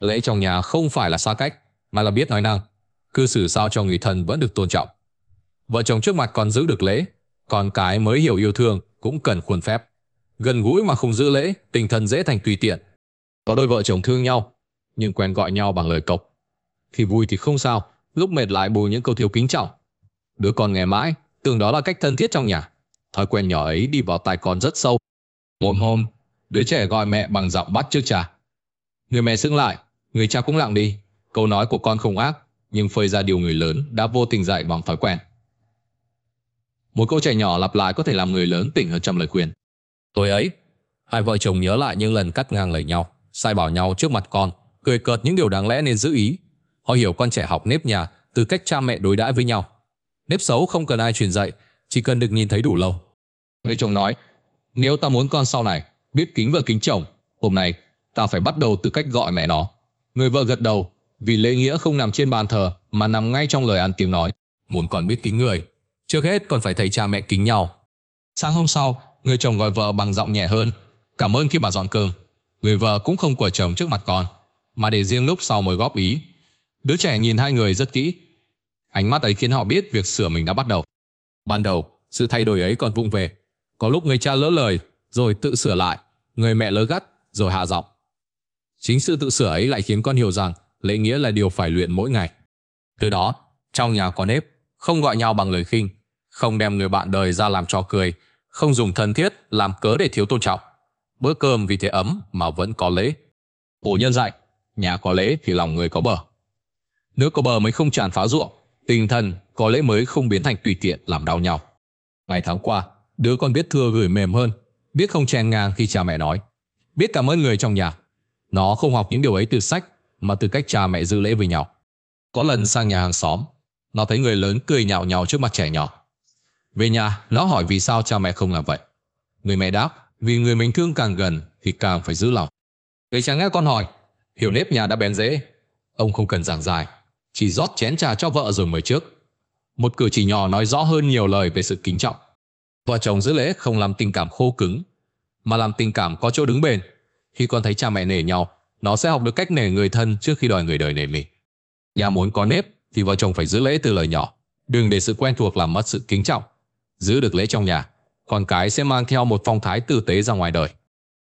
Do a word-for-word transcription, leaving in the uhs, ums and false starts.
Lễ trong nhà không phải là xa cách, mà là biết nói năng, cư xử sao cho người thân vẫn được tôn trọng. Vợ chồng trước mặt còn giữ được lễ, con cái mới hiểu yêu thương cũng cần khuôn phép. Gần gũi mà không giữ lễ, tình thân dễ thành tùy tiện. Có đôi vợ chồng thương nhau, nhưng quen gọi nhau bằng lời cộc. Khi vui thì không sao, lúc mệt lại bù những câu thiếu kính trọng. Đứa con nghe mãi, tưởng đó là cách thân thiết trong nhà. Thói quen nhỏ ấy đi vào tai con rất sâu. Một hôm, đứa trẻ gọi mẹ bằng giọng bắt chước cha. Người mẹ sững lại, người cha cũng lặng đi. Câu nói của con không ác, nhưng phơi ra điều người lớn đã vô tình dạy bằng thói quen. Một câu trẻ nhỏ lặp lại có thể làm người lớn tỉnh hơn trăm lời khuyên. Tối ấy, hai vợ chồng nhớ lại những lần cắt ngang lời nhau, sai bảo nhau trước mặt con, cười cợt những điều đáng lẽ nên giữ ý. Họ hiểu con trẻ học nếp nhà từ cách cha mẹ đối đãi với nhau. Nếp xấu không cần ai truyền dạy, chỉ cần được nhìn thấy đủ lâu. Người chồng nói, nếu ta muốn con sau này biết kính vợ kính chồng, hôm nay ta phải bắt đầu từ cách gọi mẹ nó. Người vợ gật đầu, vì lễ nghĩa không nằm trên bàn thờ mà nằm ngay trong lời ăn tiếng nói. Muốn con biết kính người, trước hết còn phải thấy cha mẹ kính nhau. Sáng hôm sau, người chồng gọi vợ bằng giọng nhẹ hơn, cảm ơn khi bà dọn cơm. Người vợ cũng không quở chồng trước mặt con, mà để riêng lúc sau mới góp ý. Đứa trẻ nhìn hai người rất kỹ. Ánh mắt ấy khiến họ biết việc sửa mình đã bắt đầu. Ban đầu, sự thay đổi ấy còn vụng về. Có lúc người cha lỡ lời, rồi tự sửa lại. Người mẹ lỡ gắt, rồi hạ giọng. Chính sự tự sửa ấy lại khiến con hiểu rằng lễ nghĩa là điều phải luyện mỗi ngày. Từ đó, trong nhà có nếp, không gọi nhau bằng lời khinh, không đem người bạn đời ra làm trò cười, không dùng thân thiết làm cớ để thiếu tôn trọng. Bữa cơm vì thế ấm mà vẫn có lễ. Cổ nhân dạy, nhà có lễ thì lòng người có bờ. Nước có bờ mới không tràn phá ruộng, tình thân có lễ mới không biến thành tùy tiện làm đau nhau. Ngày tháng qua, đứa con biết thưa gửi mềm hơn, biết không chen ngang khi cha mẹ nói, biết cảm ơn người trong nhà. Nó không học những điều ấy từ sách, mà từ cách cha mẹ giữ lễ với nhau. Có lần sang nhà hàng xóm, nó thấy người lớn cười nhạo nhào trước mặt trẻ nhỏ. Về nhà, nó hỏi vì sao cha mẹ không làm vậy. Người mẹ đáp, vì người mình thương càng gần thì càng phải giữ lòng. Người cha nghe con hỏi, hiểu nếp nhà đã bén rễ. Ông không cần giảng giải, chỉ rót chén trà cho vợ rồi mời trước. Một cử chỉ nhỏ nói rõ hơn nhiều lời về sự kính trọng. Vợ chồng giữ lễ không làm tình cảm khô cứng, mà làm tình cảm có chỗ đứng bền. Khi con thấy cha mẹ nể nhau, nó sẽ học được cách nể người thân trước khi đòi người đời nể mình. Nhà muốn có nếp thì vợ chồng phải giữ lễ từ lời nhỏ, đừng để sự quen thuộc làm mất sự kính trọng. Giữ được lễ trong nhà, con cái sẽ mang theo một phong thái tử tế ra ngoài đời.